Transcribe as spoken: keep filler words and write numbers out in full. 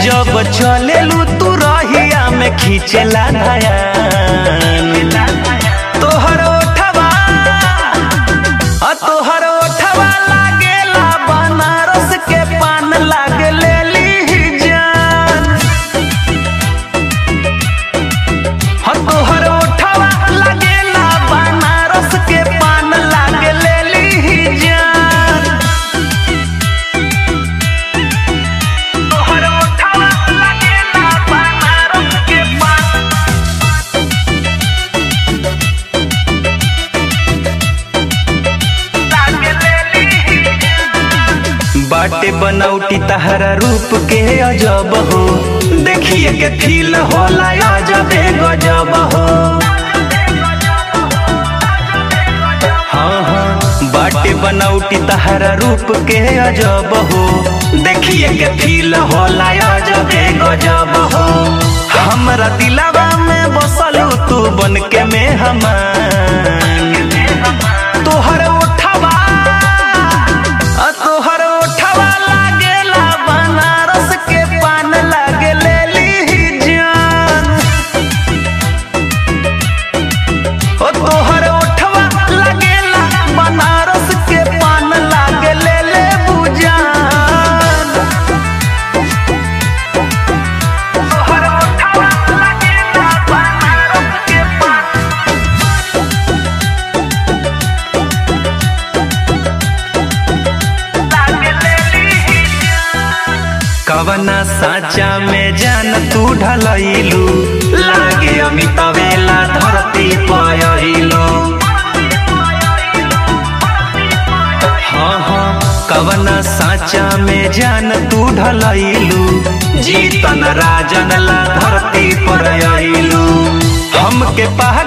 जब चलेलू तू रहिया में खींचेला धयान तोहर ओठवा आ तोहर ओठवा लागेला बनारस के पान लागे लेली जान हा तोहर ओठवा लागेला बनारस के पान लागे लेली जान तोहर ओठवा लागेला बनारस के पान लागे लेली बाटे बनौटी तहरा रूप के अजब हो देखिए के फील होला अजबे गजब हो हाँ हाँ बाटे बनौटी तहरा रूप के अजब हो देखिए के फील होला अजबे गजब हो हमरा दिलवा में बसलू तू बन के में हमान तोहर ओठवा आ तोहर ओठवा लागेला बनारस के पान लागे लेली जान ओ तोहर ओठवा लागेला बनारस के पान लागे लेले बुजान तोहर ओठवा लागेला बनारस के पान कवना साचा में जान तू ढलैलू लागे अमितवेला धरती पयलू हाँ हाँ कवना साचा में जान तू ढलैलू जीतन राजन ला धरती पर अइलू हमके पह